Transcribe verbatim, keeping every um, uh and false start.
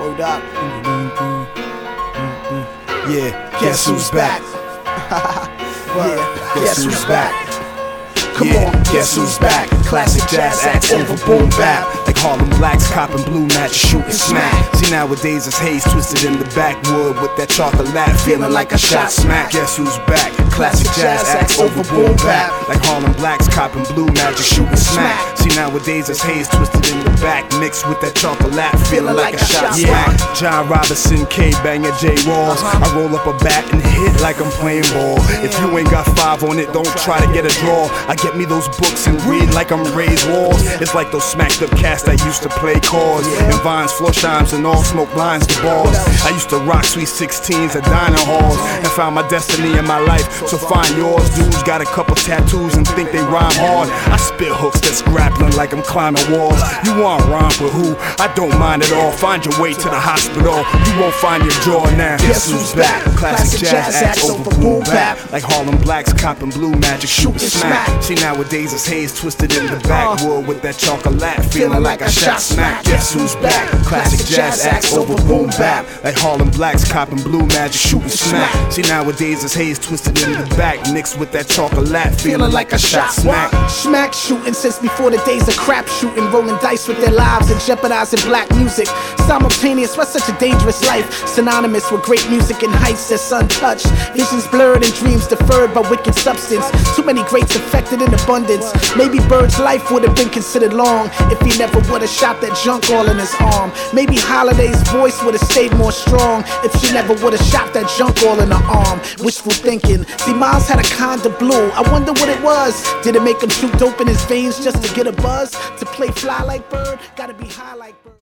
Hold up. Yeah, guess who's back? Yeah, guess who's back? Come on, guess who's back? Classic jazz acts over boom bap. Like Harlem Blacks copping blue match, shooting smack. See nowadays it's haze twisted in the backwood with that chocolate lap, feeling like a shot smack. Guess who's back? Classic jazz acts over boom bap. Like Harlem Blacks copping blue magic, shooting smack. See nowadays it's haze twisted in the back, mixed with that chocolate lap, feeling like a shot smack. John Robinson, K Banger, J Rawls. I roll up a bat and hit like I'm playing ball. If you ain't got five on it, don't try to get a draw. I get me those books and read like I'm raised walls. It's like those smacked up cats that used to play chords and vines, floor chimes, and all smoke lines to balls. I used to rock sweet sixteens at dining halls and found my destiny in my life. So find yours. Dudes got a couple tattoos and think they rhyme hard. I spit hooks that's grappling like I'm climbing walls. You want rhyme with who? I don't mind at all. Find your way to the hospital. You won't find your jaw now. Guess who's back? Classic jazz acts over boom bap. Like Harlem Blacks copping blue magic, shooting smack. See nowadays it's haze twisted in the backwood with that chocolate lap, feeling like a shot smack. Guess who's back? Classic jazz acts over boom bap. Like Harlem Blacks copping blue magic, shooting smack. See nowadays it's haze twisted in the back, mixed with that chocolate lap, feeling like a shot smack. Smack shooting since before the days of crap shooting, rolling dice with their lives and jeopardizing black music. Simultaneous, what's such a dangerous life? Synonymous with great music and heights that's untouched. Visions blurred and dreams deferred by wicked substance. Too many greats affected in abundance. Maybe Bird's life would have been considered long if he never would have shot that junk all in his arm. Maybe Holiday's voice would have stayed more strong if she never would have shot that junk all in her arm. Wishful thinking. See, Miles had a kinda blue. I wonder what it was. Did it make him shoot dope in his veins just to get a buzz? To play fly like Bird? Gotta be high like Bird.